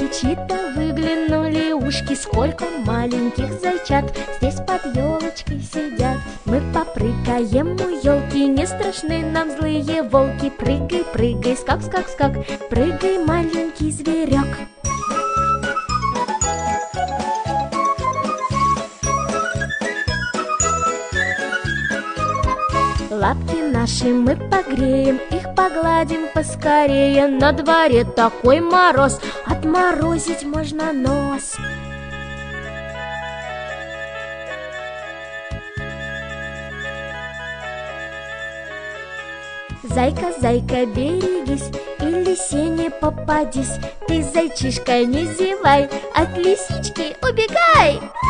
окошке чьи-то выглянули ушки. Сколько маленьких зайчат здесь под елочкой сидят. Мы попрыгаем у елки, не страшны нам злые волки. Прыгай, прыгай, скак, скак, скак, прыгай, маленький зверек. Лапки наши мы погреем, их погладим поскорее. На дворе такой мороз, отморозить можно нос. Зайка, зайка, берегись, и лисе не попадись. Ты, зайчишка, не зевай, от лисички убегай.